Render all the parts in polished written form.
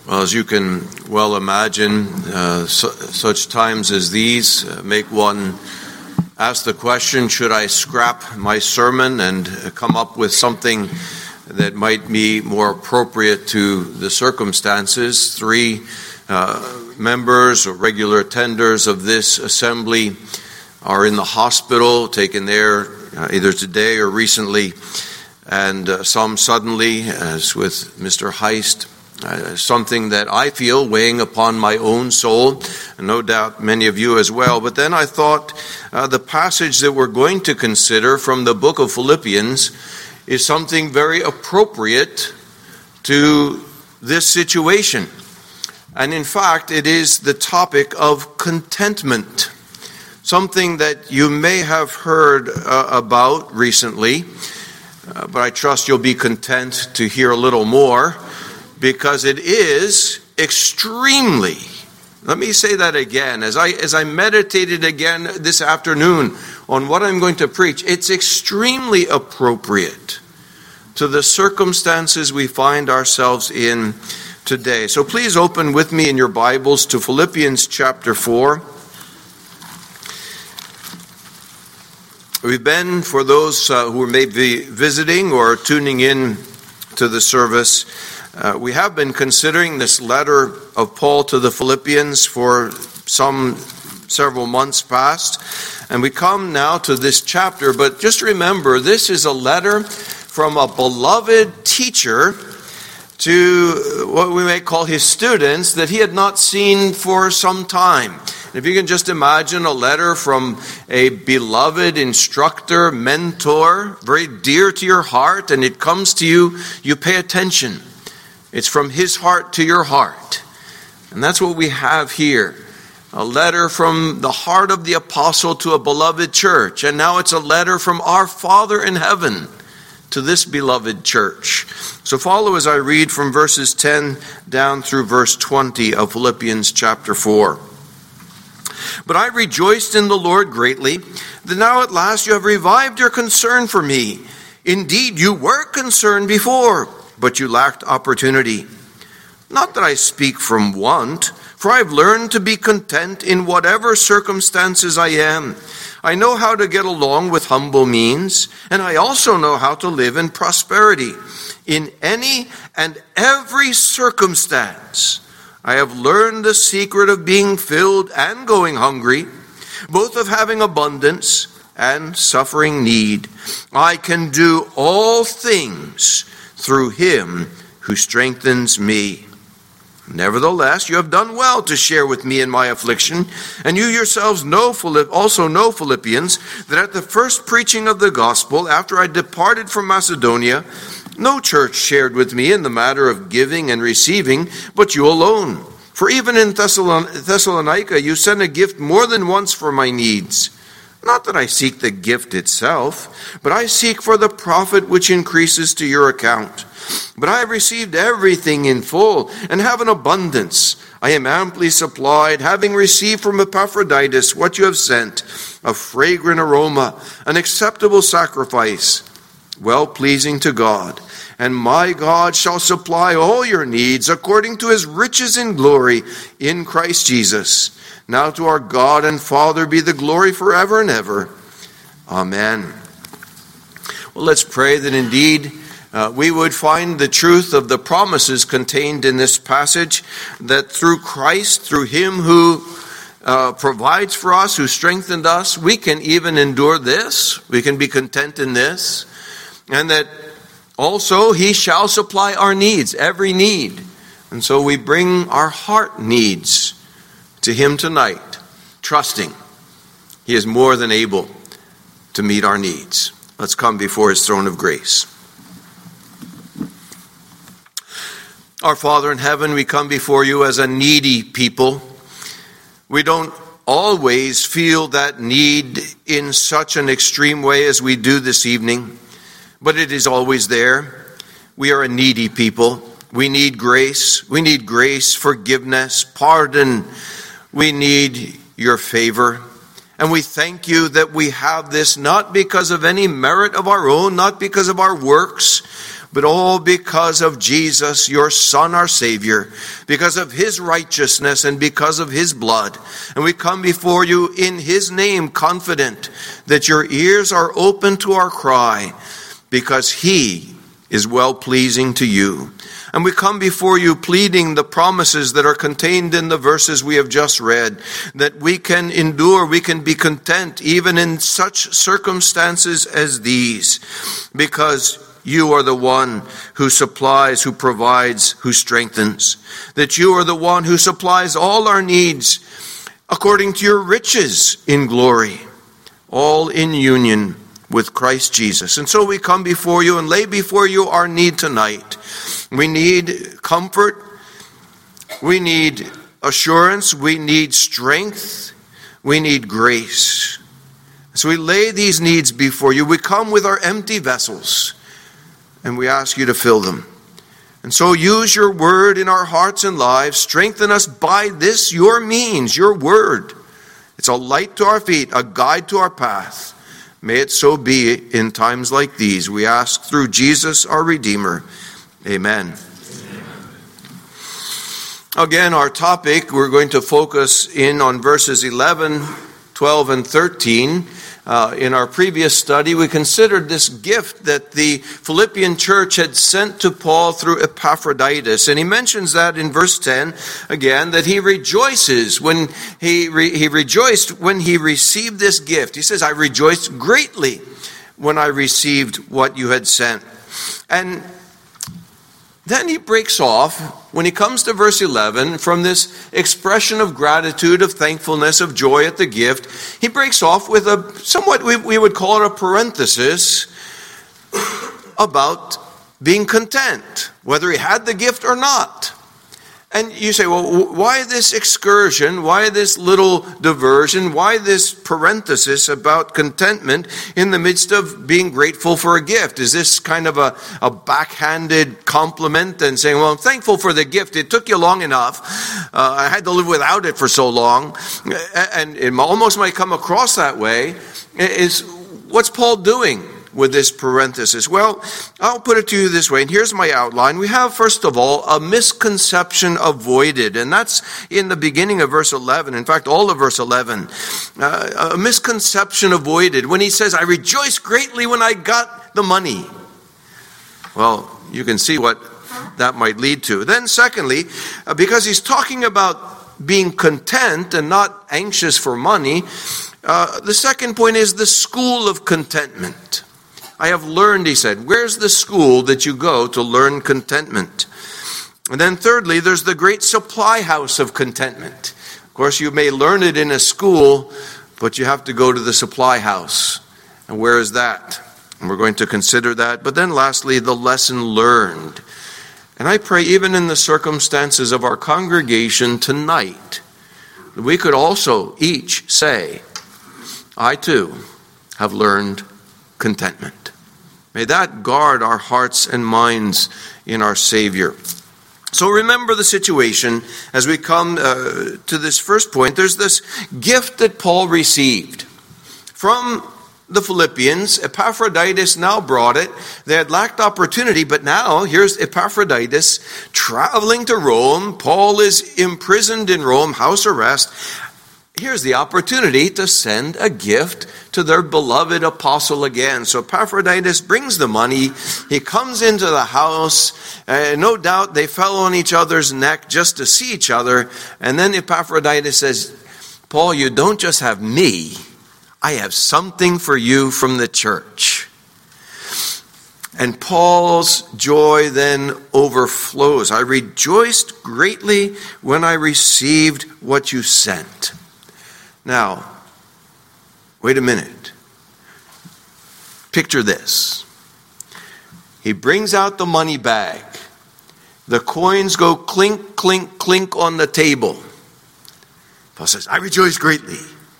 Well, as you can well imagine, such times as these make one ask the question, should I scrap my sermon and come up with something that might be more appropriate to the circumstances? Three members or regular attenders of this assembly are in the hospital, taken there either today or recently, and some suddenly, as with Mr. Heist, something that I feel weighing upon my own soul, and no doubt many of you as well. But then I thought the passage that we're going to consider from the book of Philippians is something very appropriate to this situation. And in fact, it is the topic of contentment, something that you may have heard about recently, but I trust you'll be content to hear a little more, because it is extremely, let me say that again, as I meditated again this afternoon on what I'm going to preach, it's extremely appropriate to the circumstances we find ourselves in today. So please open with me in your Bibles to Philippians chapter 4. We've been, for those who may be visiting or tuning in to the service, we have been considering this letter of Paul to the Philippians for several months past, and we come now to this chapter. But just remember, this is a letter from a beloved teacher to what we may call his students that he had not seen for some time. If you can just imagine a letter from a beloved instructor, mentor, very dear to your heart, and it comes to you, you pay attention. It's from his heart to your heart. And that's what we have here. A letter from the heart of the apostle to a beloved church. And now it's a letter from our Father in heaven to this beloved church. So follow as I read from verses 10 down through verse 20 of Philippians chapter 4. But I rejoiced in the Lord greatly, that now at last you have revived your concern for me. Indeed, you were concerned before, but you lacked opportunity. Not that I speak from want, for I have learned to be content in whatever circumstances I am. I know how to get along with humble means, and I also know how to live in prosperity. In any and every circumstance, I have learned the secret of being filled and going hungry, both of having abundance and suffering need. I can do all things through him who strengthens me. Nevertheless, you have done well to share with me in my affliction, and you yourselves also know, Philippians, that at the first preaching of the gospel, after I departed from Macedonia, no church shared with me in the matter of giving and receiving, but you alone. For even in Thessalonica, you sent a gift more than once for my needs. Not that I seek the gift itself, but I seek for the profit which increases to your account. But I have received everything in full and have an abundance. I am amply supplied, having received from Epaphroditus what you have sent, a fragrant aroma, an acceptable sacrifice, well-pleasing to God. And my God shall supply all your needs according to his riches in glory in Christ Jesus. Now to our God and Father be the glory forever and ever. Amen. Well, let's pray that indeed we would find the truth of the promises contained in this passage, that through Christ, through him who provides for us, who strengthened us, we can even endure this. We can be content in this. And that also he shall supply our needs, every need. And so we bring our heart needs to him tonight, trusting he is more than able to meet our needs. Let's come before his throne of grace. Our Father in heaven, we come before you as a needy people. We don't always feel that need in such an extreme way as we do this evening, but it is always there. We are a needy people. We need grace. We need grace, forgiveness, pardon. We need your favor. And we thank you that we have this not because of any merit of our own, not because of our works, but all because of Jesus, your Son, our Savior, because of his righteousness and because of his blood. And we come before you in his name, confident that your ears are open to our cry, because he is well-pleasing to you. And we come before you pleading the promises that are contained in the verses we have just read, that we can endure, we can be content even in such circumstances as these, because you are the one who supplies, who provides, who strengthens. That you are the one who supplies all our needs according to your riches in glory, all in union with Christ Jesus. And so we come before you and lay before you our need tonight. We need comfort, we need assurance, we need strength, we need grace. So we lay these needs before you. We come with our empty vessels, and we ask you to fill them. And so use your word in our hearts and lives. Strengthen us by this, your means, your word. It's a light to our feet, a guide to our path. May it so be in times like these. We ask through Jesus, our Redeemer. Amen. Again, our topic, we're going to focus in on verses 11, 12, and 13. In our previous study, we considered this gift that the Philippian church had sent to Paul through Epaphroditus. And he mentions that in verse 10, again, that he rejoices when he rejoiced when he received this gift. He says, I rejoiced greatly when I received what you had sent. And then he breaks off, when he comes to verse 11, from this expression of gratitude, of thankfulness, of joy at the gift, he breaks off with a somewhat, we would call it a parenthesis, about being content, whether he had the gift or not. And you say, well, why this excursion? Why this little diversion? Why this parenthesis about contentment in the midst of being grateful for a gift? Is this kind of a backhanded compliment and saying, well, I'm thankful for the gift. It took you long enough. I had to live without it for so long. And it almost might come across that way. What's Paul doing with this parenthesis? Well, I'll put it to you this way, and here's my outline. We have, first of all, a misconception avoided, and that's in the beginning of verse 11. In fact, all of verse 11. A misconception avoided when he says, I rejoice greatly when I got the money. Well, you can see what that might lead to. Then secondly, because he's talking about being content and not anxious for money, the second point is the school of contentment. I have learned, he said. Where's the school that you go to learn contentment? And then thirdly, there's the great supply house of contentment. Of course, you may learn it in a school, but you have to go to the supply house. And where is that? And we're going to consider that. But then lastly, the lesson learned. And I pray, even in the circumstances of our congregation tonight, that we could also each say, I too have learned contentment. May that guard our hearts and minds in our Savior. So remember the situation as we come to this first point. There's this gift that Paul received from the Philippians. Epaphroditus now brought it. They had lacked opportunity, but now here's Epaphroditus traveling to Rome. Paul is imprisoned in Rome, house arrest. Here's the opportunity to send a gift to their beloved apostle again. So Epaphroditus brings the money. He comes into the house. No doubt they fell on each other's neck just to see each other. And then Epaphroditus says, Paul, you don't just have me. I have something for you from the church. And Paul's joy then overflows. I rejoiced greatly when I received what you sent. Now, wait a minute. Picture this. He brings out the money bag. The coins go clink, clink, clink on the table. Paul says, I rejoice greatly.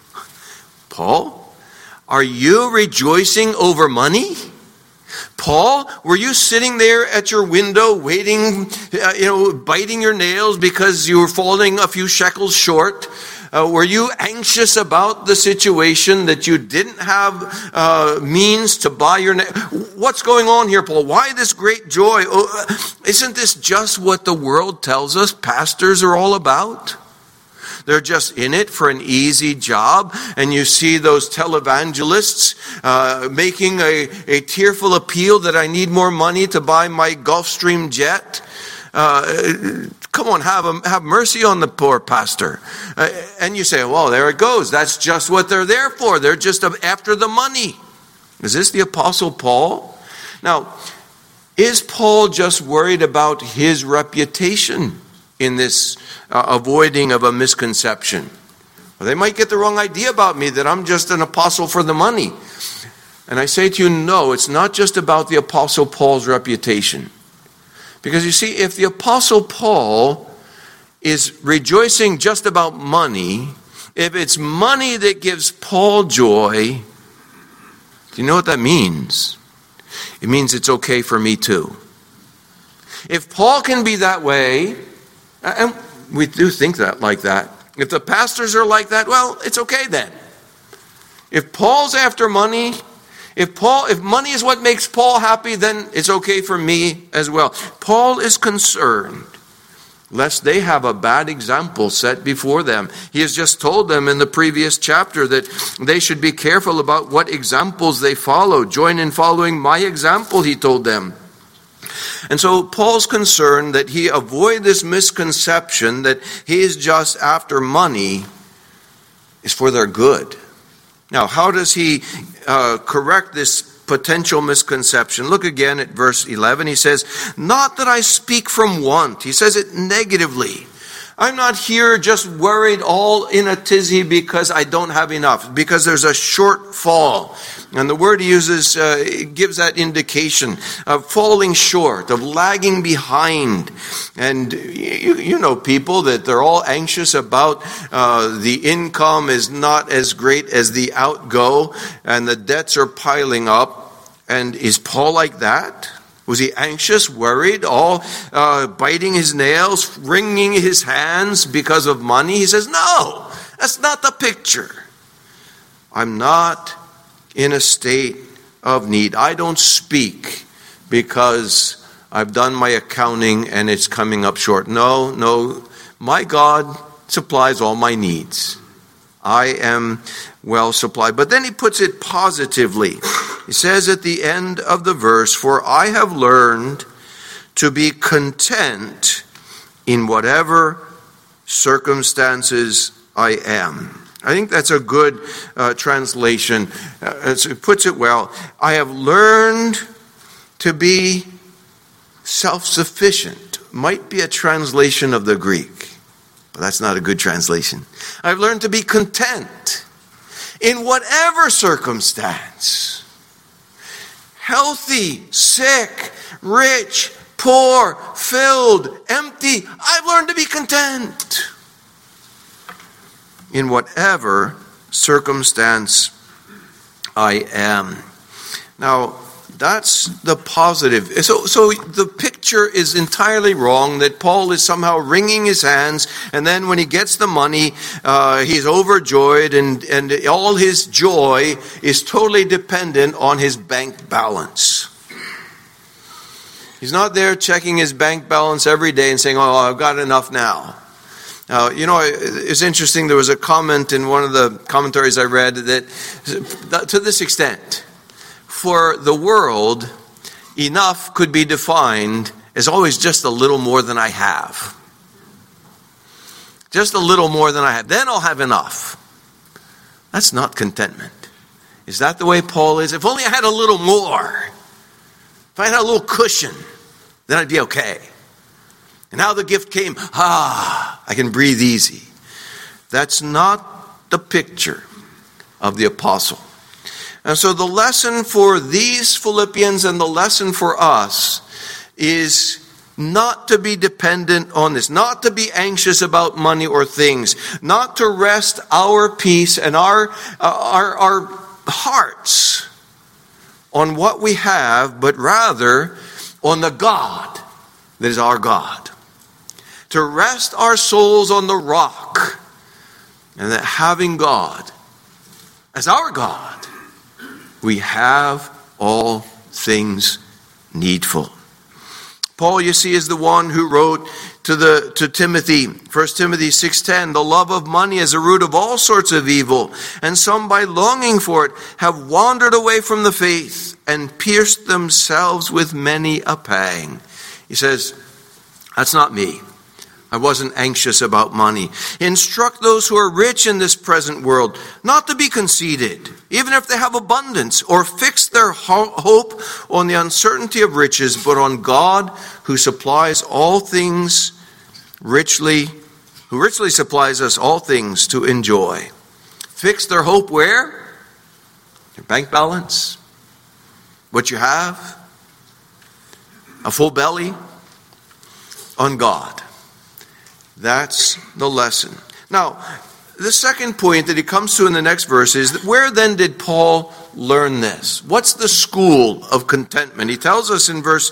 Paul, are you rejoicing over money? Paul, were you sitting there at your window waiting, biting your nails because you were falling a few shekels short? Were you anxious about the situation that you didn't have means to buy your... What's going on here, Paul? Why this great joy? Isn't this just what the world tells us pastors are all about? They're just in it for an easy job. And you see those televangelists making a tearful appeal that I need more money to buy my Gulfstream jet. Come on, have mercy on the poor pastor. And you say, well, there it goes. That's just what they're there for. They're just after the money. Is this the Apostle Paul? Now, is Paul just worried about his reputation in this avoiding of a misconception? Well, they might get the wrong idea about me, that I'm just an apostle for the money. And I say to you, no, it's not just about the Apostle Paul's reputation. Because you see, if the Apostle Paul is rejoicing just about money, if it's money that gives Paul joy, do you know what that means? It means it's okay for me too. If Paul can be that way, and we do think that like that, if the pastors are like that, well, it's okay then. If Paul's after money, if money is what makes Paul happy, then it's okay for me as well. Paul is concerned lest they have a bad example set before them. He has just told them in the previous chapter that they should be careful about what examples they follow. Join in following my example, he told them. And so Paul's concerned that he avoid this misconception that he is just after money is for their good. Now, how does he correct this potential misconception? Look again at verse 11. He says, not that I speak from want. He says it negatively. I'm not here just worried all in a tizzy because I don't have enough, because there's a shortfall. And the word he uses gives that indication of falling short, of lagging behind. And you know people that they're all anxious about the income is not as great as the outgo, and the debts are piling up. And is Paul like that? Was he anxious, worried, all biting his nails, wringing his hands because of money? He says, no, that's not the picture. I'm not in a state of need. I don't speak because I've done my accounting and it's coming up short. No, my God supplies all my needs. I am well supplied. But then he puts it positively. He says at the end of the verse, for I have learned to be content in whatever circumstances I am. I think that's a good translation. It puts it well. I have learned to be self-sufficient. Might be a translation of the Greek, but that's not a good translation. I've learned to be content in whatever circumstance. Healthy, sick, rich, poor, filled, empty. I've learned to be content in whatever circumstance I am. Now, that's the positive. So the picture is entirely wrong, that Paul is somehow wringing his hands, and then when he gets the money, he's overjoyed, and all his joy is totally dependent on his bank balance. He's not there checking his bank balance every day and saying, oh, I've got enough now. It's interesting, there was a comment in one of the commentaries I read that to this extent, for the world, enough could be defined as always just a little more than I have. Just a little more than I have. Then I'll have enough. That's not contentment. Is that the way Paul is? If only I had a little more. If I had a little cushion, then I'd be okay. And now the gift came, I can breathe easy. That's not the picture of the apostle. And so the lesson for these Philippians and the lesson for us is not to be dependent on this, not to be anxious about money or things, not to rest our peace and our hearts on what we have, but rather on the God that is our God. To rest our souls on the rock And that having God as our God, we have all things needful. Paul, you see, is the one who wrote to Timothy, 1 Timothy 6:10, the love of money is a root of all sorts of evil, and some by longing for it have wandered away from the faith and pierced themselves with many a pang. He says, that's not me. I wasn't anxious about money. Instruct those who are rich in this present world not to be conceited, even if they have abundance, or fix their hope on the uncertainty of riches, but on God who supplies all things richly, who richly supplies us all things to enjoy. Fix their hope where? Your bank balance, what you have, a full belly, on God. That's the lesson. Now, the second point that he comes to in the next verse is that where then did Paul learn this? What's the school of contentment? He tells us in verse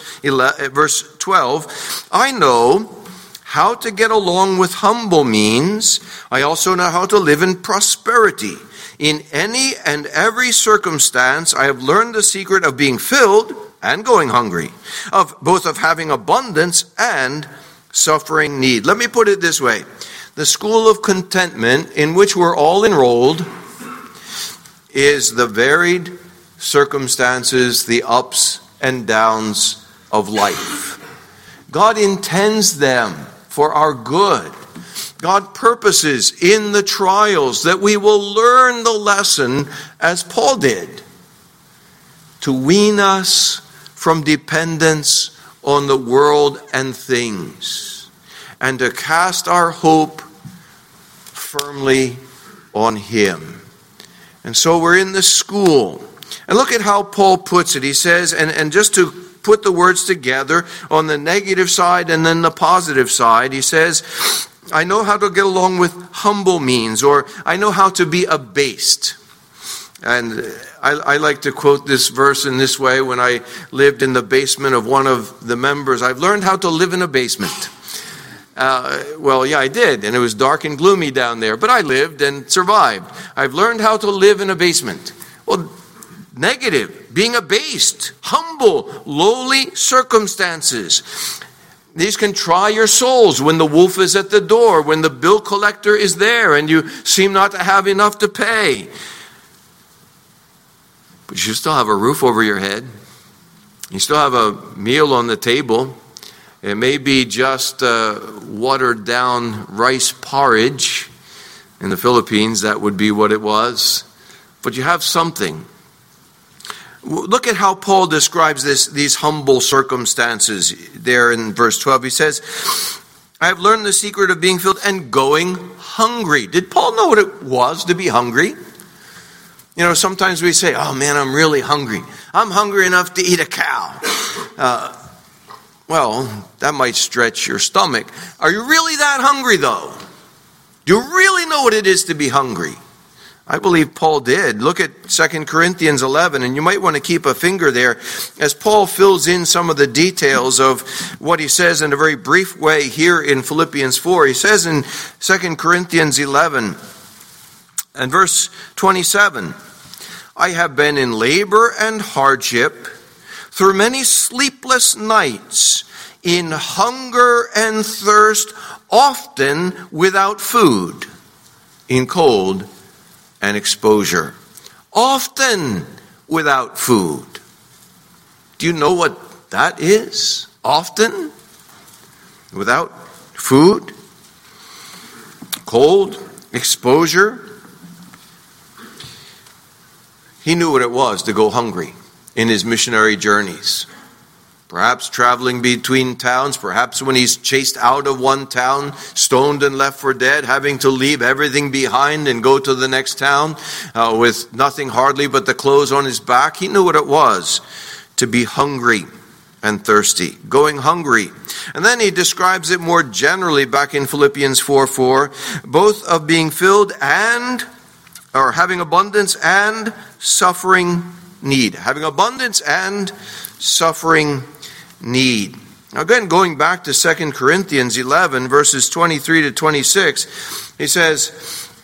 12, I know how to get along with humble means. I also know how to live in prosperity. In any and every circumstance, I have learned the secret of being filled and going hungry, of both of having abundance and suffering need. Let me put it this way. The school of contentment in which we're all enrolled is the varied circumstances, the ups and downs of life. God intends them for our good. God purposes in the trials that we will learn the lesson as Paul did, to wean us from dependence on the world and things, and to cast our hope firmly on Him. And so we're in the school. And look at how Paul puts it. He says, and just to put the words together on the negative side and then the positive side, he says, I know how to get along with humble means, or I know how to be abased. And I like to quote this verse in this way. When I lived in the basement of one of the members, I've learned how to live in a basement. Well, yeah, I did. And it was dark and gloomy down there. But I lived and survived. I've learned how to live in a basement. Well, negative, being abased, humble, lowly circumstances. These can try your souls when the wolf is at the door, when the bill collector is there and you seem not to have enough to pay. But you still have a roof over your head. You still have a meal on the table. It may be just watered down rice porridge. In the Philippines, that would be what it was. But you have something. Look at how Paul describes these humble circumstances there in verse 12. He says, I have learned the secret of being filled and going hungry. Did Paul know what it was to be hungry? You know, sometimes we say, oh man, I'm really hungry. I'm hungry enough to eat a cow. Well, that might stretch your stomach. Are you really that hungry though? Do you really know what it is to be hungry? I believe Paul did. Look at 2 Corinthians 11, and you might want to keep a finger there as Paul fills in some of the details of what he says in a very brief way here in Philippians 4. He says in 2 Corinthians 11 and verse 27, I have been in labor and hardship through many sleepless nights, in hunger and thirst, often without food, in cold and exposure. Often without food. Do you know what that is? Often without food, cold, exposure. He knew what it was to go hungry in his missionary journeys. Perhaps traveling between towns, perhaps when he's chased out of one town, stoned and left for dead, having to leave everything behind and go to the next town with nothing hardly but the clothes on his back. He knew what it was to be hungry and thirsty, going hungry. And then he describes it more generally back in Philippians 4:4, both of being filled and, or having abundance and suffering need. Having abundance and suffering need. Now again, going back to 2 Corinthians 11, verses 23 to 26, he says,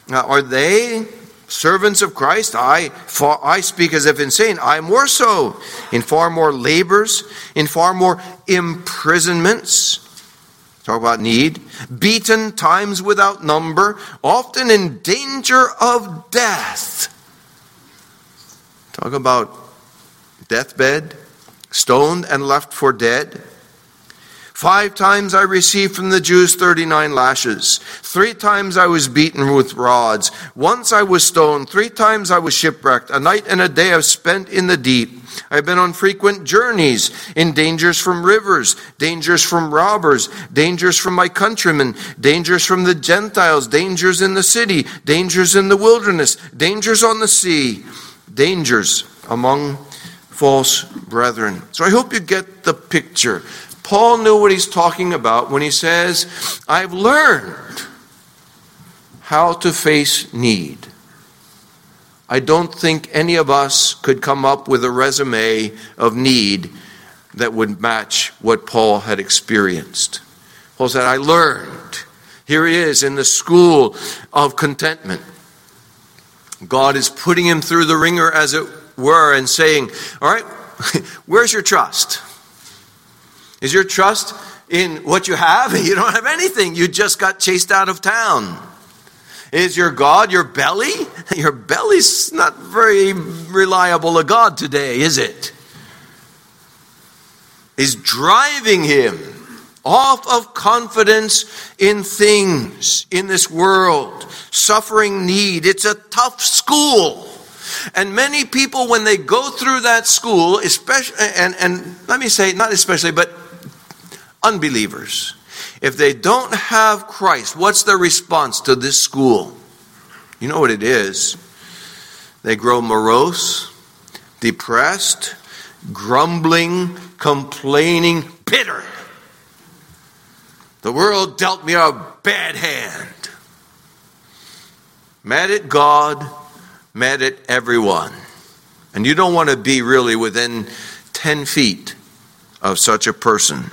Are they servants of Christ? I speak as if insane. I more so, in far more labors, in far more imprisonments. Talk about need. Beaten times without number, often in danger of death. Talk about deathbed, stoned and left for dead. 5 times I received from the Jews 39 lashes. 3 times I was beaten with rods. Once I was stoned. 3 times I was shipwrecked. A night and a day I've spent in the deep. I've been on frequent journeys, in dangers from rivers, dangers from robbers, dangers from my countrymen, dangers from the Gentiles, dangers in the city, dangers in the wilderness, dangers on the sea, dangers among false brethren. So I hope you get the picture. Paul knew what he's talking about when he says, I've learned how to face need. I don't think any of us could come up with a resume of need that would match what Paul had experienced. Paul said, I learned. Here he is in the school of contentment. God is putting him through the ringer, as it were, and saying, all right, where's your trust? Is your trust in what you have? You don't have anything. You just got chased out of town. Is your God your belly? Your belly's not very reliable a God today, is it? Is driving him off of confidence in things, in this world, suffering need. It's a tough school. And many people, when they go through that school, especially, and let me say, not especially, but unbelievers, if they don't have Christ, what's their response to this school? You know what it is. They grow morose, depressed, grumbling, complaining, bitter. The world dealt me a bad hand. Mad at God, mad at everyone. And you don't want to be really within 10 feet of such a person.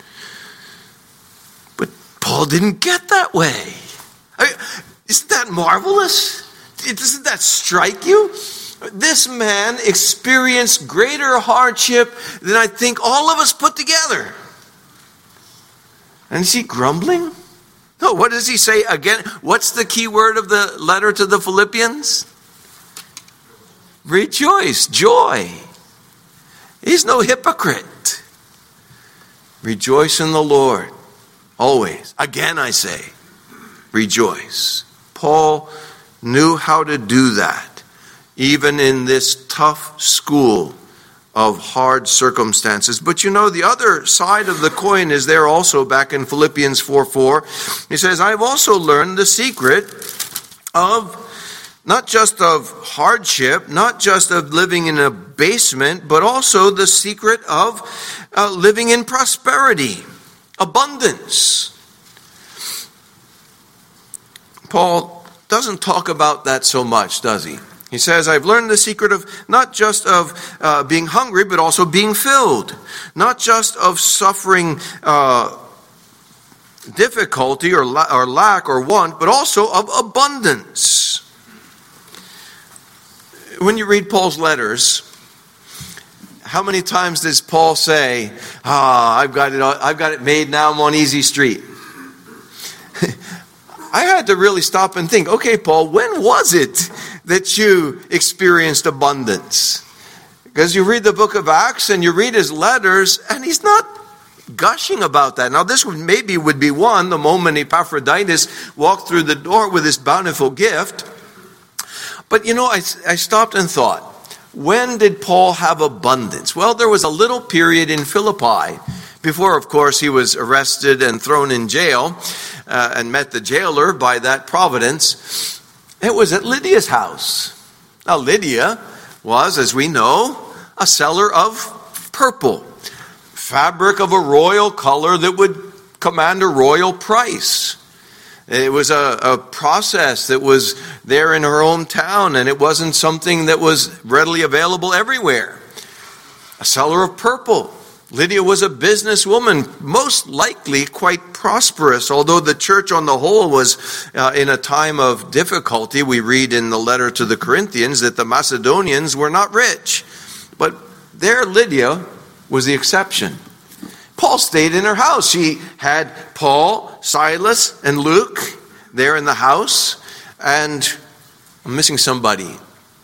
But Paul didn't get that way. Isn't that marvelous? Doesn't that strike you? This man experienced greater hardship than I think all of us put together. And is he grumbling? No, what does he say again? What's the key word of the letter to the Philippians? Rejoice, joy. He's no hypocrite. Rejoice in the Lord, always. Again I say, rejoice. Paul knew how to do that, even in this tough school of hard circumstances. But you know, the other side of the coin is there also back in Philippians 4:4. He says, I've also learned the secret of not just of hardship, not just of living in a basement, but also the secret of living in prosperity, abundance. Paul doesn't talk about that so much, does he? He says, I've learned the secret of not just of being hungry, but also being filled. Not just of suffering difficulty or lack or want, but also of abundance. When you read Paul's letters, how many times does Paul say, I've got it made, now I'm on easy street? I had to really stop and think, okay, Paul, when was it that you experienced abundance? Because you read the book of Acts and you read his letters, and he's not gushing about that. Now, this would be one, the moment Epaphroditus walked through the door with his bountiful gift. But you know, I stopped and thought, when did Paul have abundance? Well, there was a little period in Philippi before, of course, he was arrested and thrown in jail and met the jailer by that providence. It was at Lydia's house. Now, Lydia was, as we know, a seller of purple, fabric of a royal color that would command a royal price. It was a process that was there in her hometown, and it wasn't something that was readily available everywhere. A seller of purple. Lydia was a businesswoman, most likely quite prosperous, although the church on the whole was in a time of difficulty. We read in the letter to the Corinthians that the Macedonians were not rich. But there Lydia was the exception. Paul stayed in her house. She had Paul, Silas, and Luke there in the house. And I'm missing somebody.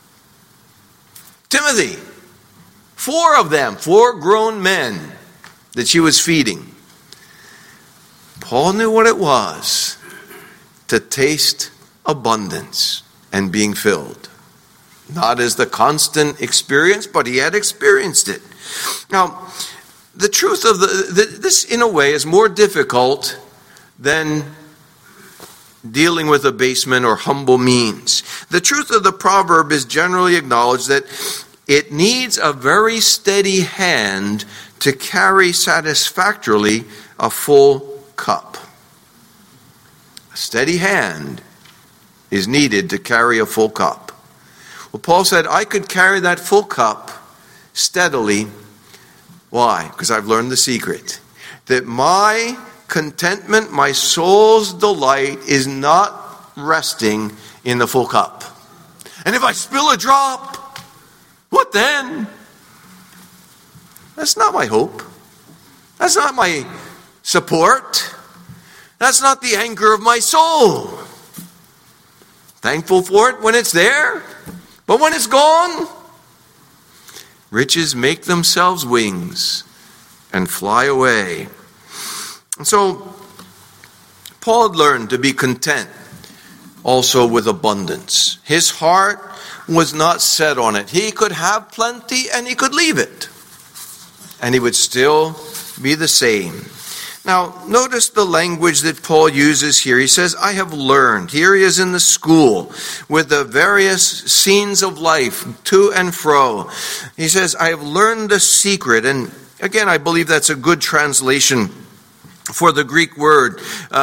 Timothy. 4 of them, 4 grown men that she was feeding. Paul knew what it was to taste abundance and being filled. Not as the constant experience, but he had experienced it. Now, the truth of this, in a way, is more difficult than dealing with abasement or humble means. The truth of the proverb is generally acknowledged that it needs a very steady hand to carry satisfactorily a full cup. A steady hand is needed to carry a full cup. Well, Paul said, I could carry that full cup steadily. Why? Because I've learned the secret. That my contentment, my soul's delight is not resting in the full cup. And if I spill a drop, what then? That's not my hope. That's not my support. That's not the anchor of my soul. Thankful for it when it's there, but when it's gone, riches make themselves wings and fly away. And so, Paul had learned to be content also with abundance. His heart was not set on it. He could have plenty and he could leave it, and he would still be the same. Now, notice the language that Paul uses here. He says, I have learned. Here he is in the school with the various scenes of life, to and fro. He says, I have learned the secret. And again, I believe that's a good translation for the Greek word.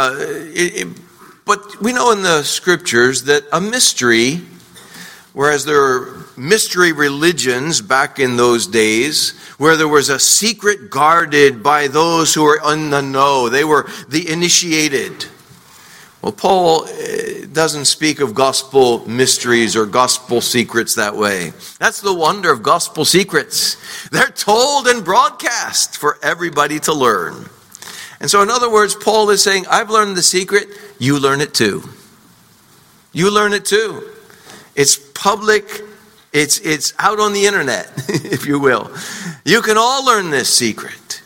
But we know in the scriptures that a mystery, whereas there are mystery religions back in those days, where there was a secret guarded by those who were in the know. They were the initiated. Well, Paul doesn't speak of gospel mysteries or gospel secrets that way. That's the wonder of gospel secrets. They're told and broadcast for everybody to learn. And so in other words, Paul is saying, I've learned the secret, you learn it too. You learn it too. It's public. It's out on the internet, if you will. You can all learn this secret.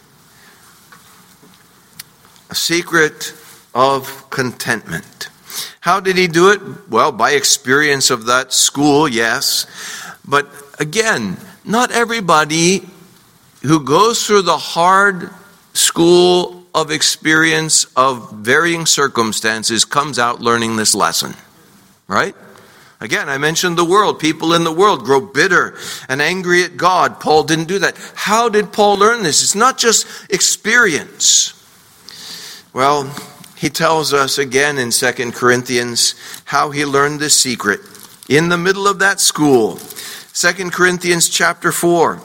A secret of contentment. How did he do it? Well, by experience of that school, yes. But again, not everybody who goes through the hard school of experience of varying circumstances comes out learning this lesson. Right? Again, I mentioned the world. People in the world grow bitter and angry at God. Paul didn't do that. How did Paul learn this? It's not just experience. Well, he tells us again in 2 Corinthians how he learned this secret. In the middle of that school, 2 Corinthians chapter 4.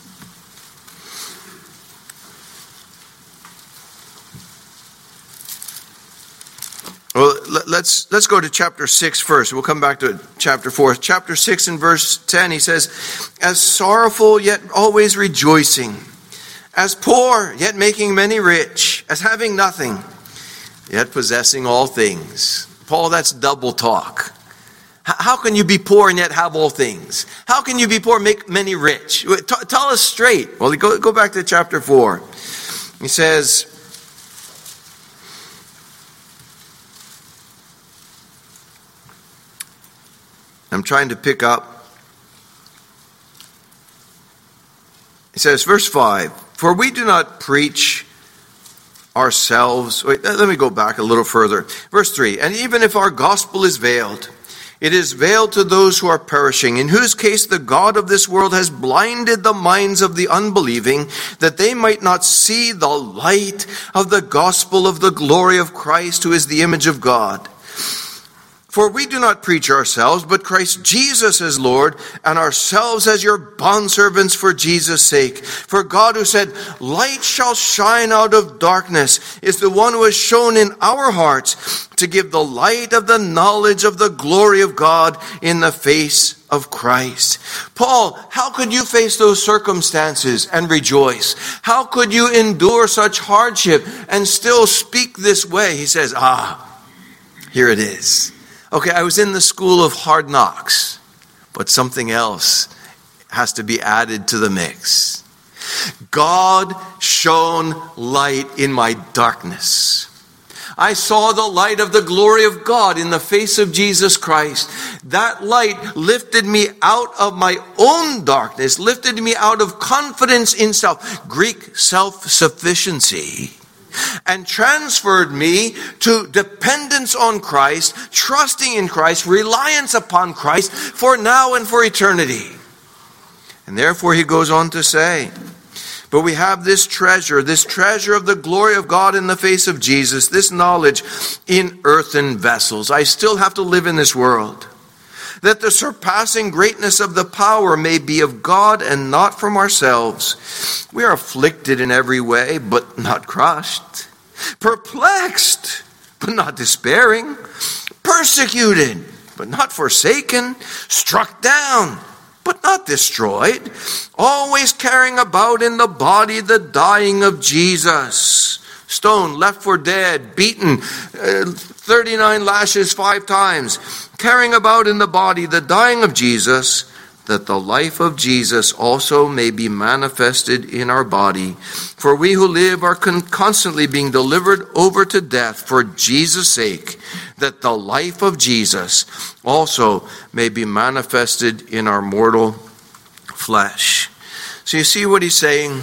Well, let's go to chapter 6 first. We'll come back to chapter 4. Chapter 6 and verse 10, he says, as sorrowful yet always rejoicing, as poor yet making many rich, as having nothing yet possessing all things. Paul, that's double talk. How can you be poor and yet have all things? How can you be poor and make many rich? Tell us straight. Well, go back to chapter 4. He says, I'm trying to pick up. It says, verse 5, for we do not preach ourselves. Wait, let me go back a little further. Verse 3, and even if our gospel is veiled, it is veiled to those who are perishing, in whose case the God of this world has blinded the minds of the unbelieving, that they might not see the light of the gospel of the glory of Christ, who is the image of God. For we do not preach ourselves, but Christ Jesus as Lord, and ourselves as your bondservants for Jesus' sake. For God, who said, light shall shine out of darkness, is the one who has shown in our hearts to give the light of the knowledge of the glory of God in the face of Christ. Paul, how could you face those circumstances and rejoice? How could you endure such hardship and still speak this way? He says, here it is. Okay, I was in the school of hard knocks, but something else has to be added to the mix. God shone light in my darkness. I saw the light of the glory of God in the face of Jesus Christ. That light lifted me out of my own darkness, lifted me out of confidence in self, Greek self-sufficiency, and transferred me to dependence on Christ, trusting in Christ, reliance upon Christ for now and for eternity. And therefore he goes on to say, but we have this treasure of the glory of God in the face of Jesus, this knowledge in earthen vessels. I still have to live in this world, that the surpassing greatness of the power may be of God and not from ourselves. We are afflicted in every way, but not crushed. Perplexed, but not despairing. Persecuted, but not forsaken. Struck down, but not destroyed. Always carrying about in the body the dying of Jesus. Stoned, left for dead, beaten, 39 lashes 5 times. Carrying about in the body the dying of Jesus, that the life of Jesus also may be manifested in our body. For we who live are constantly being delivered over to death for Jesus' sake, that the life of Jesus also may be manifested in our mortal flesh. So you see what he's saying?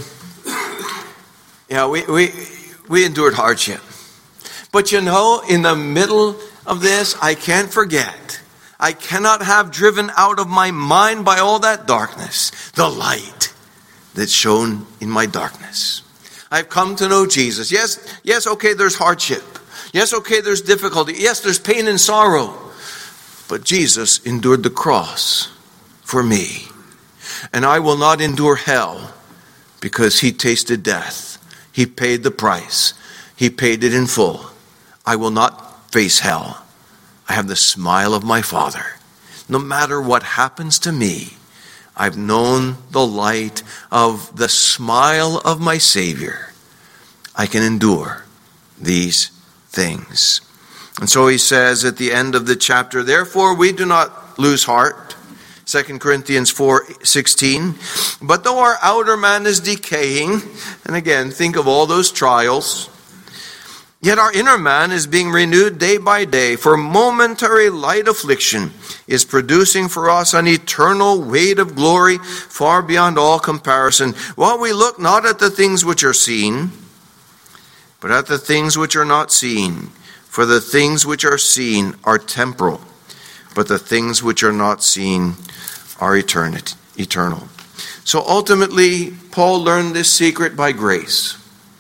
Yeah, we endured hardship. But in the middle of this, I can't forget. I cannot have driven out of my mind by all that darkness the light that shone in my darkness. I've come to know Jesus. Yes, okay, there's hardship. Yes, okay, there's difficulty. Yes, there's pain and sorrow. But Jesus endured the cross for me. And I will not endure hell because he tasted death. He paid the price. He paid it in full. I will not face hell. I have the smile of my Father. No matter what happens to me, I've known the light of the smile of my Savior. I can endure these things. And so he says at the end of the chapter, therefore we do not lose heart. 2 Corinthians 4:16. But though our outer man is decaying, and again, think of all those trials, yet our inner man is being renewed day by day, for momentary light affliction is producing for us an eternal weight of glory far beyond all comparison, while we look not at the things which are seen, but at the things which are not seen. For the things which are seen are temporal, but the things which are not seen are eternal. So ultimately, Paul learned this secret by grace.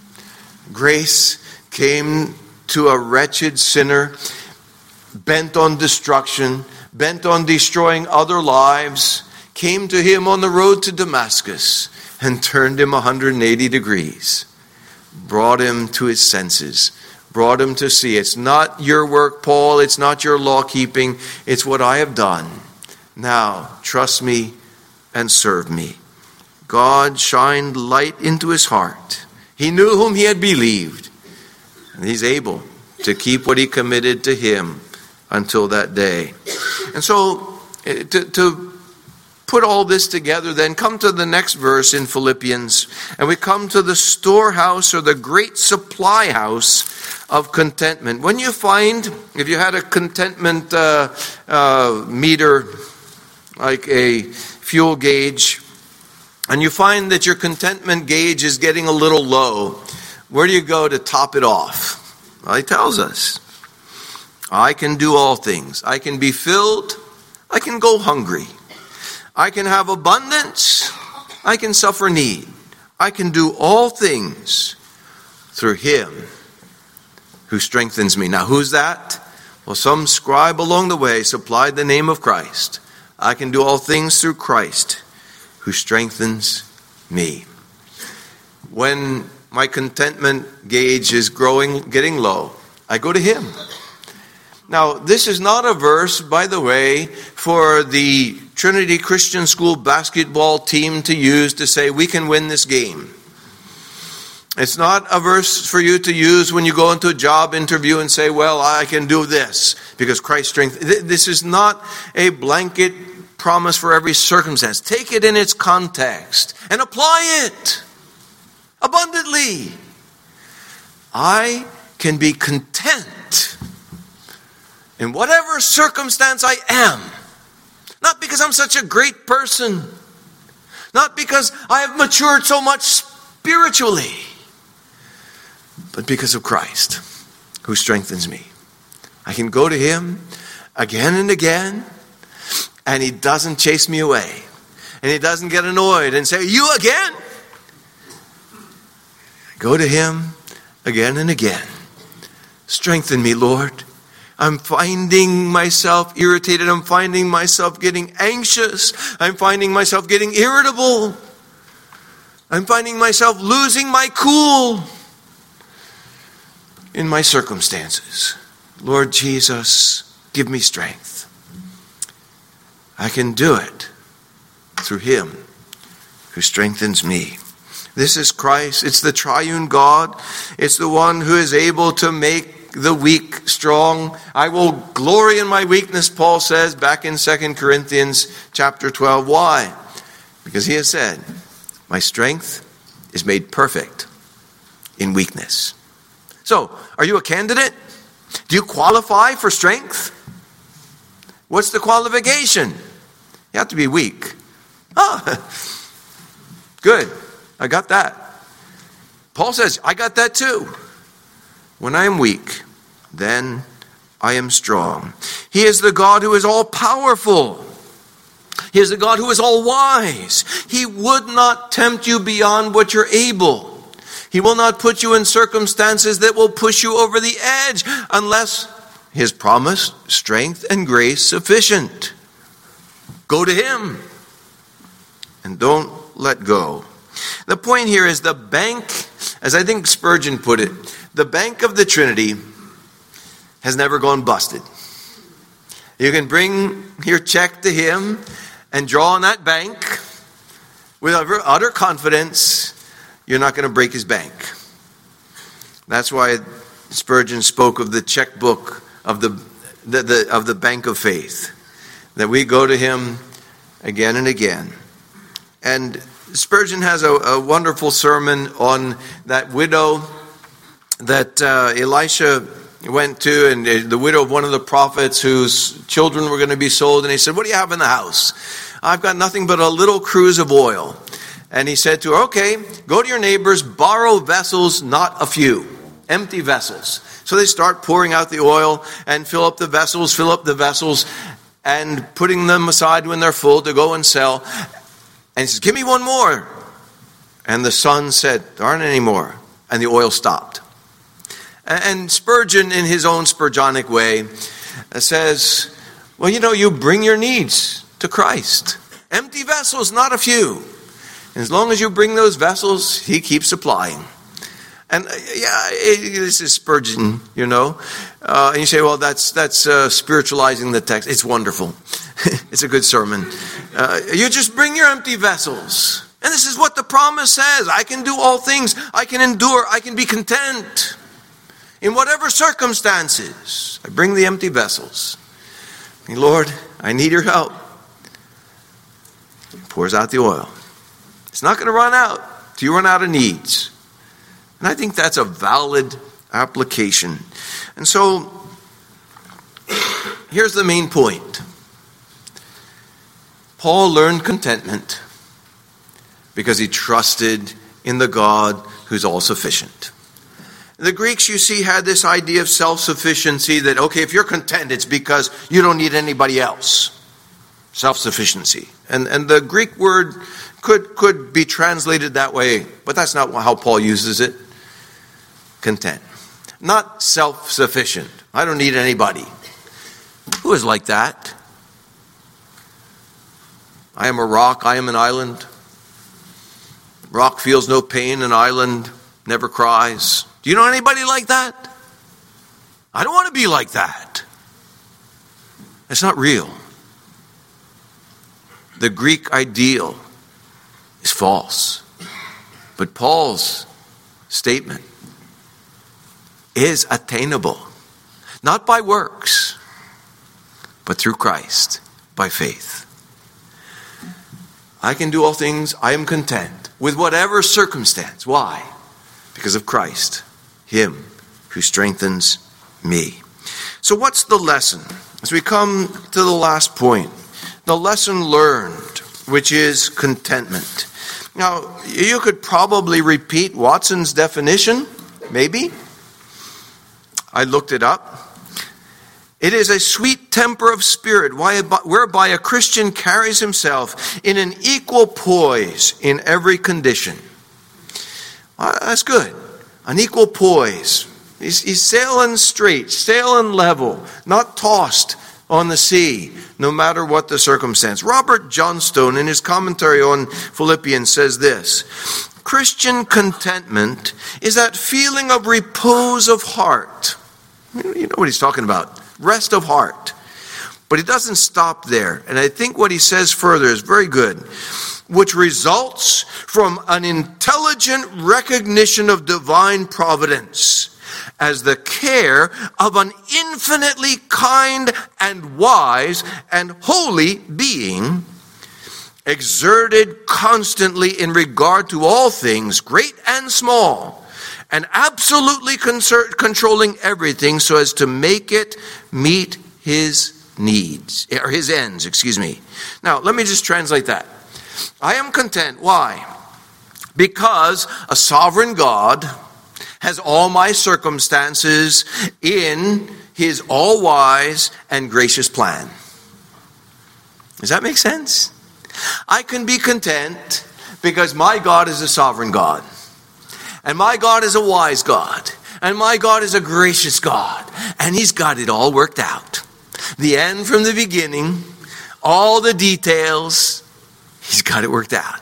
Grace came to a wretched sinner, bent on destruction, bent on destroying other lives, came to him on the road to Damascus and turned him 180 degrees, brought him to his senses, brought him to see it's not your work, Paul, it's not your law keeping, it's what I have done. Now, trust me and serve me. God shined light into his heart. He knew whom he had believed. And he's able to keep what he committed to him until that day. And so, to put all this together, then come to the next verse in Philippians, and we come to the storehouse or the great supply house of contentment. When you find, if you had a contentment meter, like a fuel gauge, and you find that your contentment gauge is getting a little low, where do you go to top it off? Well, he tells us, I can do all things. I can be filled. I can go hungry. I can have abundance. I can suffer need. I can do all things through him who strengthens me. Now, who's that? Well, some scribe along the way supplied the name of Christ. I can do all things through Christ who strengthens me. When my contentment gauge is getting low, I go to him. Now, this is not a verse, by the way, for the Trinity Christian School basketball team to use to say, we can win this game. It's not a verse for you to use when you go into a job interview and say, well, I can do this because Christ's strength. This is not a blanket promise for every circumstance. Take it in its context and apply it abundantly. I can be content in whatever circumstance I am. Not because I'm such a great person. Not because I have matured so much spiritually. But because of Christ, who strengthens me. I can go to him again and again, and he doesn't chase me away. And he doesn't get annoyed and say, you again? I go to him again and again. Strengthen me, Lord. I'm finding myself irritated. I'm finding myself getting anxious. I'm finding myself getting irritable. I'm finding myself losing my cool in my circumstances. Lord Jesus, give me strength. I can do it through him who strengthens me. This is Christ. It's the triune God. It's the one who is able to make the weak strong. I will glory in my weakness, Paul says back in 2 Corinthians chapter 12. Why? Because he has said, my strength is made perfect in weakness. So, are you a candidate? Do you qualify for strength? What's the qualification? You have to be weak. Good. I got that. Paul says, I got that too. When I am weak, then I am strong. He is the God who is all powerful. He is the God who is all wise. He would not tempt you beyond what you're able. He will not put you in circumstances that will push you over the edge unless his promised strength and grace sufficient. Go to him and don't let go. The point here is the bank, as I think Spurgeon put it, the bank of the Trinity has never gone busted. You can bring your check to him and draw on that bank with utter confidence. You're not going to break his bank. That's why Spurgeon spoke of the checkbook of the bank of faith, that we go to him again and again. And Spurgeon has a wonderful sermon on that widow that Elisha went to, and the widow of one of the prophets whose children were going to be sold. And he said, what do you have in the house? I've got nothing but a little cruse of oil. And he said to her, okay, go to your neighbors, borrow vessels, not a few, empty vessels. So they start pouring out the oil and fill up the vessels, and putting them aside when they're full to go and sell. And he says, give me one more. And the son said, there aren't any more. And the oil stopped. And Spurgeon, in his own Spurgeonic way, says, well, you bring your needs to Christ. Empty vessels, not a few. And as long as you bring those vessels, he keeps supplying. And this is Spurgeon, And you say, well, that's spiritualizing the text. It's wonderful. It's a good sermon. You just bring your empty vessels. And this is what the promise says. I can do all things. I can endure. I can be content. In whatever circumstances, I bring the empty vessels. Lord, I need your help. He pours out the oil. It's not going to run out till you run out of needs. And I think that's a valid application. And so, here's the main point. Paul learned contentment because he trusted in the God who's all sufficient. The Greeks, you see, had this idea of self-sufficiency that, okay, if you're content, it's because you don't need anybody else. Self-sufficiency. And the Greek word could be translated that way, but that's not how Paul uses it. Content. Not self-sufficient. I don't need anybody. was like that. I am a rock, I am an island. Rock feels no pain, an island never cries. Do you know anybody like that? I don't want to be like that. It's not real. The Greek ideal is false. But Paul's statement is attainable. Not by works, but through Christ, by faith. I can do all things, I am content with whatever circumstance. Why? Because of Christ, Him who strengthens me. So what's the lesson? As we come to the last point, the lesson learned, which is contentment. Now, you could probably repeat Watson's definition, maybe. I looked it up. It is a sweet temper of spirit whereby a Christian carries himself in an equal poise in every condition. That's good. An equal poise. He's sailing straight, sailing level, not tossed on the sea, no matter what the circumstance. Robert Johnstone, in his commentary on Philippians, says this: Christian contentment is that feeling of repose of heart. You know what he's talking about. Rest of heart. But he doesn't stop there. And I think what he says further is very good. Which results from an intelligent recognition of divine providence as the care of an infinitely kind and wise and holy being, exerted constantly in regard to all things, great and small, and absolutely controlling everything so as to make it meet his needs, or his ends, Now, let me just translate that. I am content. Why? Because a sovereign God has all my circumstances in His all-wise and gracious plan. Does that make sense? I can be content because my God is a sovereign God. And my God is a wise God. And my God is a gracious God. And He's got it all worked out. The end from the beginning, all the details, He's got it worked out.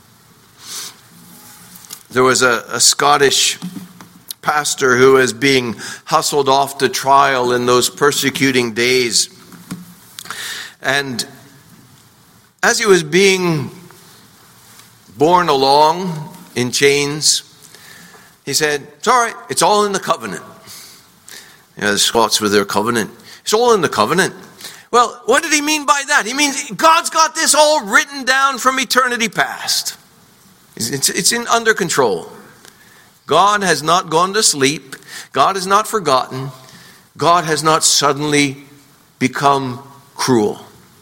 There was a Scottish pastor who was being hustled off to trial in those persecuting days. And as he was being borne along in chains, he said, "It's all right, it's all in the covenant." You know, the Scots with their covenant. It's all in the covenant. Well, what did he mean by that? He means God's got this all written down from eternity past. It's under control. God has not gone to sleep. God has not forgotten. God has not suddenly become cruel.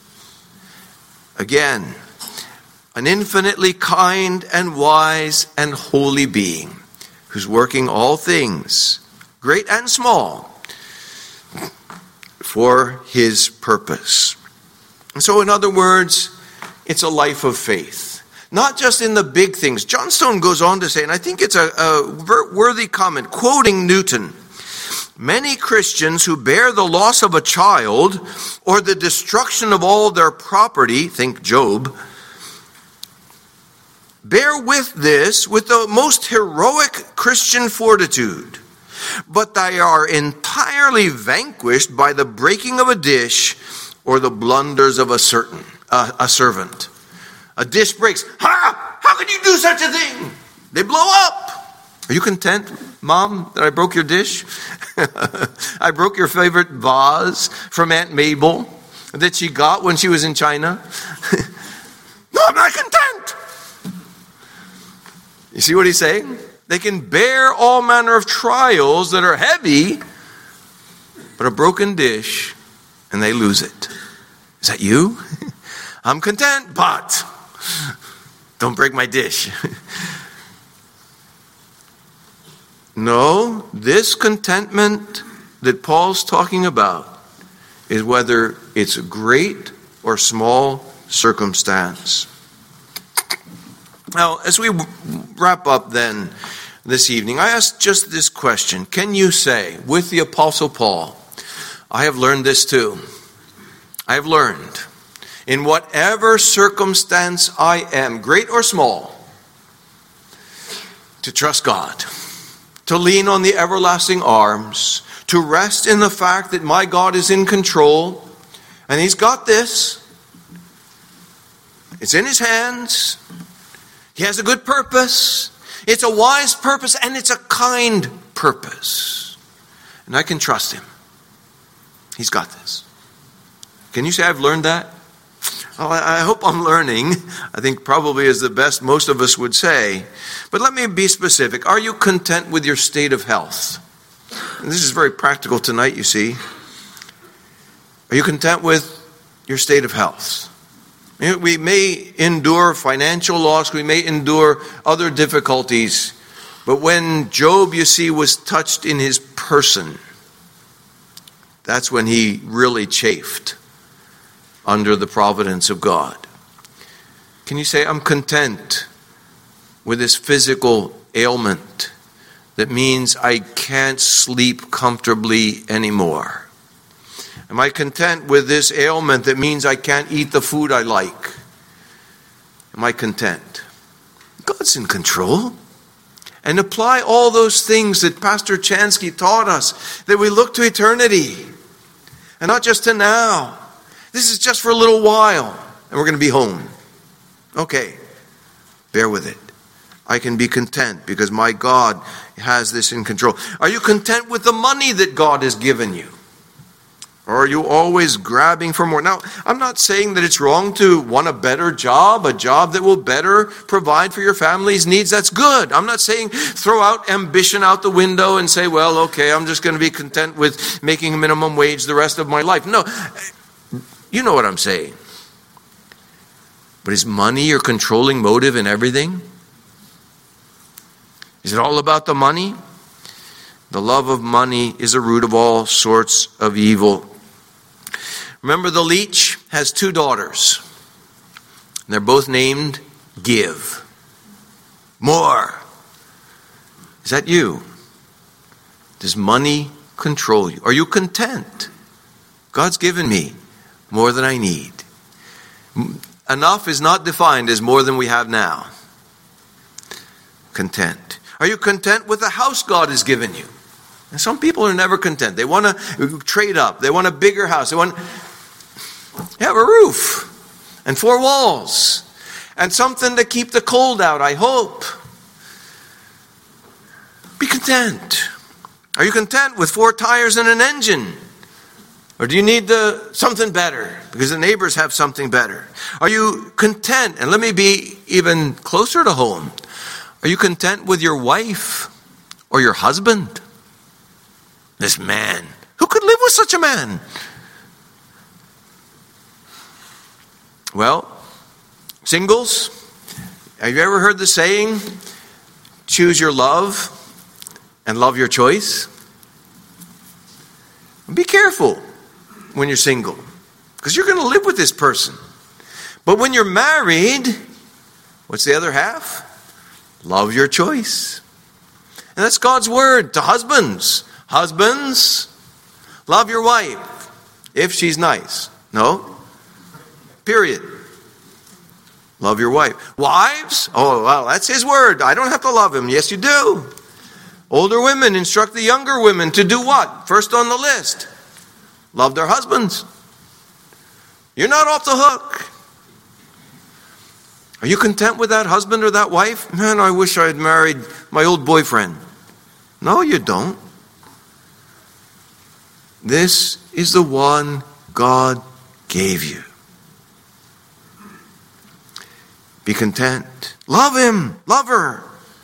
Again, an infinitely kind and wise and holy being who's working all things, great and small, for His purpose. And so, in other words, it's a life of faith. Not just in the big things. Johnstone goes on to say, and I think it's a worthy comment, quoting Newton, "Many Christians who bear the loss of a child or the destruction of all their property," think Job, "bear with this with the most heroic Christian fortitude. But they are entirely vanquished by the breaking of a dish or the blunders of a servant. A dish breaks. How can you do such a thing? They blow up. Are you content, Mom, that I broke your dish? I broke your favorite vase from Aunt Mabel that she got when she was in China? No, I'm not content. You see what he's saying? They can bear all manner of trials that are heavy, but a broken dish, and they lose it. Is that you? I'm content, but don't break my dish. No, this contentment that Paul's talking about is whether it's a great or small circumstance. Now, as we wrap up then this evening, I ask just this question. Can you say, with the Apostle Paul, I have learned this too. I have learned, in whatever circumstance I am, great or small, to trust God, to lean on the everlasting arms, to rest in the fact that my God is in control, and He's got this. It's in His hands. He has a good purpose. It's a wise purpose, and it's a kind purpose. And I can trust Him. He's got this. Can you say I've learned that? Well, I hope I'm learning. I think probably is the best most of us would say. But let me be specific. Are you content with your state of health? And this is very practical tonight, you see. Are you content with your state of health? We may endure financial loss. We may endure other difficulties. But when Job, you see, was touched in his person, that's when he really chafed under the providence of God. Can you say, I'm content with this physical ailment that means I can't sleep comfortably anymore? Am I content with this ailment that means I can't eat the food I like? Am I content? God's in control. And apply all those things that Pastor Chansky taught us, that we look to eternity and not just to now. This is just for a little while, and we're going to be home. Okay, bear with it. I can be content because my God has this in control. Are you content with the money that God has given you? Or are you always grabbing for more? Now, I'm not saying that it's wrong to want a better job, a job that will better provide for your family's needs. That's good. I'm not saying throw out ambition out the window and say, well, okay, I'm just going to be content with making minimum wage the rest of my life. No, you know what I'm saying. But is money your controlling motive in everything? Is it all about the money? The love of money is a root of all sorts of evil. Remember, the leech has 2 daughters. And they're both named Give. More. Is that you? Does money control you? Are you content? God's given me more than I need. Enough is not defined as more than we have now. Content. Are you content with the house God has given you? And some people are never content. They want to trade up. They want a bigger house. They want to have a roof and 4 walls and something to keep the cold out, I hope. Be content. Are you content with 4 tires and an engine? Or do you need something better because the neighbors have something better? Are you content? And let me be even closer to home. Are you content with your wife or your husband? This man. Who could live with such a man? Well, singles, have you ever heard the saying, choose your love and love your choice? Be careful when you're single, because you're going to live with this person. But when you're married, what's the other half? Love your choice. And that's God's word to husbands. Husbands, love your wife if she's nice. No. Period. Love your wife. Wives, oh, well, that's his word. I don't have to love him. Yes, you do. Older women instruct the younger women to do what? First on the list. Love their husbands. You're not off the hook. Are you content with that husband or that wife? Man, I wish I had married my old boyfriend. No, you don't. This is the one God gave you. Be content. Love him. Love her.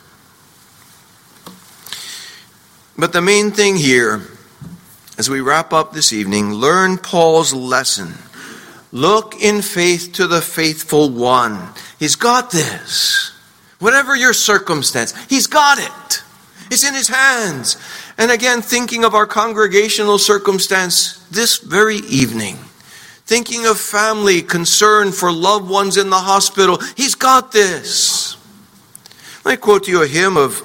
But the main thing here, as we wrap up this evening, learn Paul's lesson. Look in faith to the faithful one. He's got this. Whatever your circumstance, he's got it. It's in his hands. And again, thinking of our congregational circumstance this very evening, thinking of family concern for loved ones in the hospital, he's got this. Let me quote you a hymn of,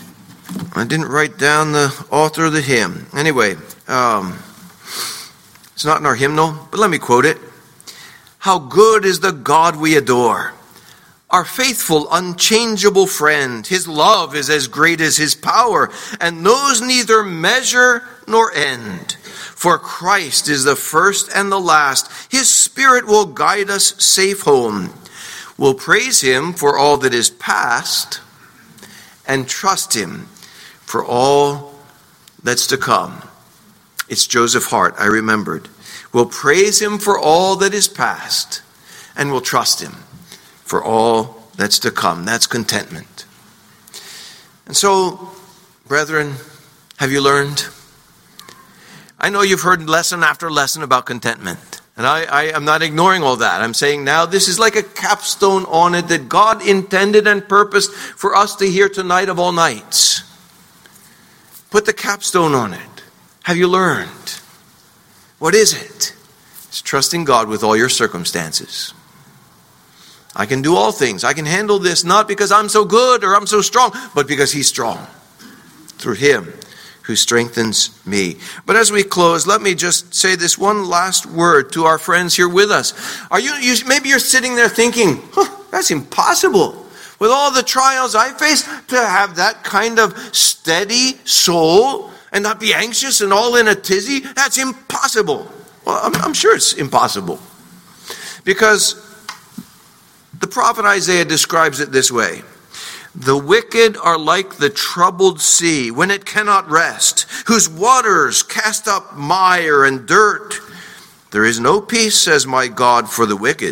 I didn't write down the author of the hymn. Anyway, It's not in our hymnal, but let me quote it. How good is the God we adore, our faithful, unchangeable friend. His love is as great as his power, and knows neither measure nor end. For Christ is the first and the last. His Spirit will guide us safe home. We'll praise him for all that is past, and trust him for all that's to come. It's Joseph Hart, I remembered. We'll praise him for all that is past, and we'll trust him for all that's to come. That's contentment. And so, brethren, have you learned? I know you've heard lesson after lesson about contentment. And I am not ignoring all that. I'm saying now this is like a capstone on it that God intended and purposed for us to hear tonight of all nights. Put the capstone on it. Have you learned? What is it? It's trusting God with all your circumstances. I can do all things. I can handle this not because I'm so good or I'm so strong, but because he's strong. Through him who strengthens me. But as we close, let me just say this one last word to our friends here with us. Maybe you're sitting there thinking, that's impossible. With all the trials I face, to have that kind of steady soul and not be anxious and all in a tizzy, that's impossible. Well, I'm sure it's impossible. Because the prophet Isaiah describes it this way. The wicked are like the troubled sea when it cannot rest, whose waters cast up mire and dirt. There is no peace, says my God, for the wicked.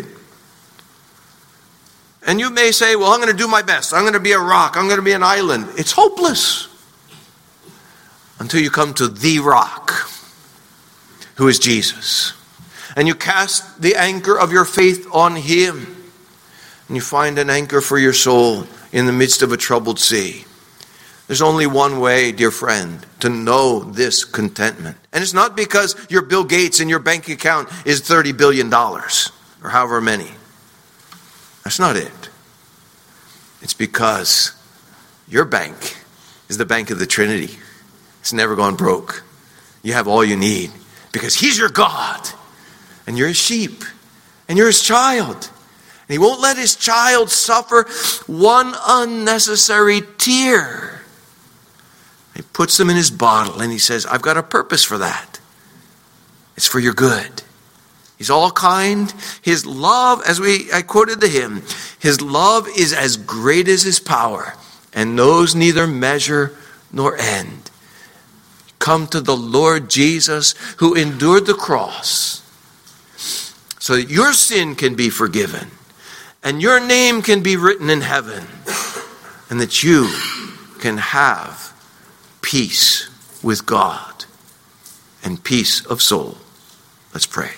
And you may say, well, I'm going to do my best. I'm going to be a rock. I'm going to be an island. It's hopeless until you come to the rock, who is Jesus. And you cast the anchor of your faith on him. And you find an anchor for your soul in the midst of a troubled sea. There's only one way, dear friend, to know this contentment. And it's not because you're Bill Gates and your bank account is $30 billion or however many. That's not it. It's because your bank is the bank of the Trinity. It's never gone broke. You have all you need because he's your God and you're his sheep and you're his child. And he won't let his child suffer one unnecessary tear. He puts them in his bottle and he says, I've got a purpose for that. It's for your good. He's all kind. His love, I quoted the hymn, his love is as great as his power and knows neither measure nor end. Come to the Lord Jesus who endured the cross so that your sin can be forgiven. And your name can be written in heaven. And that you can have peace with God and peace of soul. Let's pray.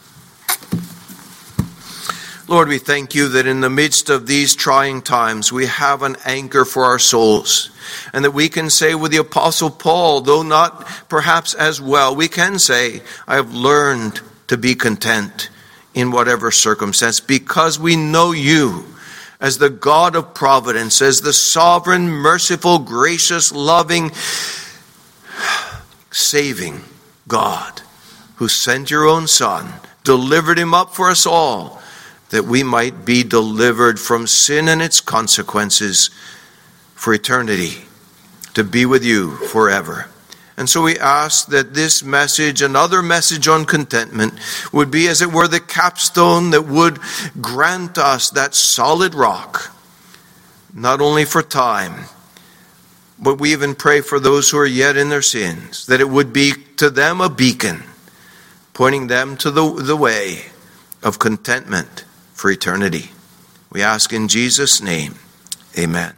Lord, we thank you that in the midst of these trying times, we have an anchor for our souls. And that we can say with the Apostle Paul, though not perhaps as well, we can say, I have learned to be content in whatever circumstance, because we know you as the God of providence, as the sovereign, merciful, gracious, loving, saving God, who sent your own Son, delivered him up for us all, that we might be delivered from sin and its consequences for eternity, to be with you forever. And so we ask that this message, another message on contentment, would be, as it were, the capstone that would grant us that solid rock, not only for time, but we even pray for those who are yet in their sins, that it would be to them a beacon, pointing them to the way of contentment for eternity. We ask in Jesus' name, amen.